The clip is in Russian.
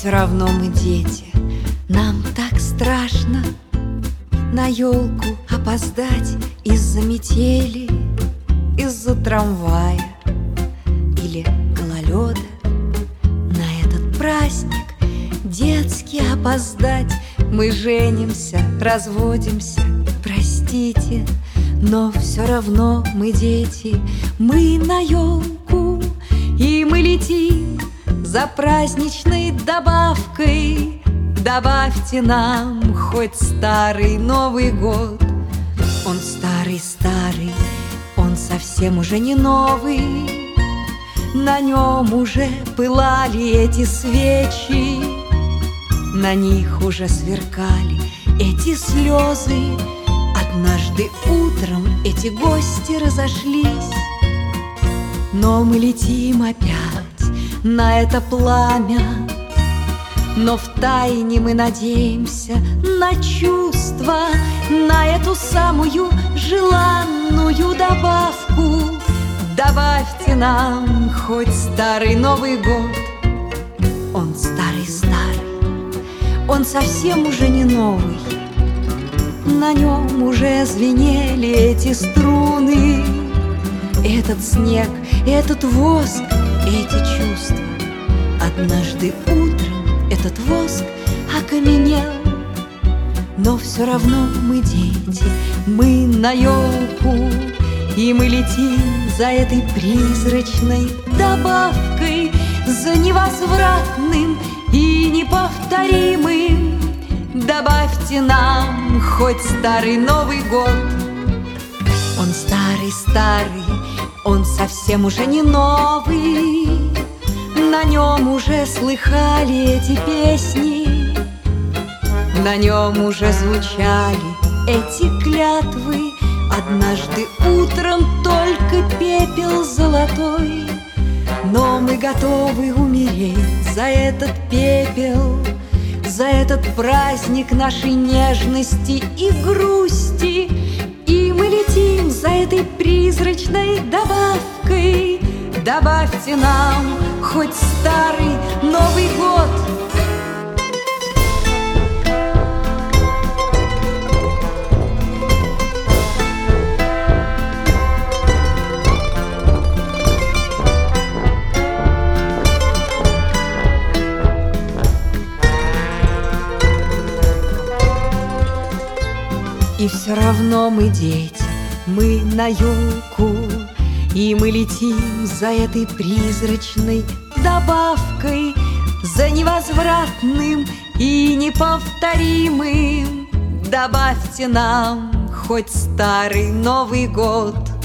все равно мы дети. Нам так страшно на елку опоздать из-за метели, из-за трамвая или гололеда. На этот праздник детский опоздать. Мы женимся, разводимся, простите, но все равно мы дети. Мы на елку, и мы летим за праздничной добавкой. Добавьте нам хоть старый Новый год. Он старый-старый, он совсем уже не новый. На нем уже пылали эти свечи, на них уже сверкали эти слезы. Однажды утром эти гости разошлись, но мы летим опять на это пламя. Но втайне мы надеемся на чувства, на эту самую желанную добавку. Добавьте нам хоть старый Новый год. Он старый-старый, он совсем уже не новый. На нем уже звенели эти струны. Этот снег, этот воск, эти чувства. Однажды утром этот воск окаменел. Но все равно мы дети, мы на елку, и мы летим за этой призрачной добавкой, за невозвратным и неповторимым. Добавьте нам хоть старый Новый год. Он старый-старый, он совсем уже не новый. На нем уже слыхали эти песни, на нем уже звучали эти клятвы. Однажды утром только пепел золотой, но мы готовы умереть за этот пепел, за этот праздник нашей нежности и грусти. И мы летим за этой призрачной добавкой. Добавьте нам хоть старый Новый год. И все равно мы дети, мы на елку, и мы летим за этой призрачной добавкой, за невозвратным и неповторимым. Добавьте нам хоть старый Новый год.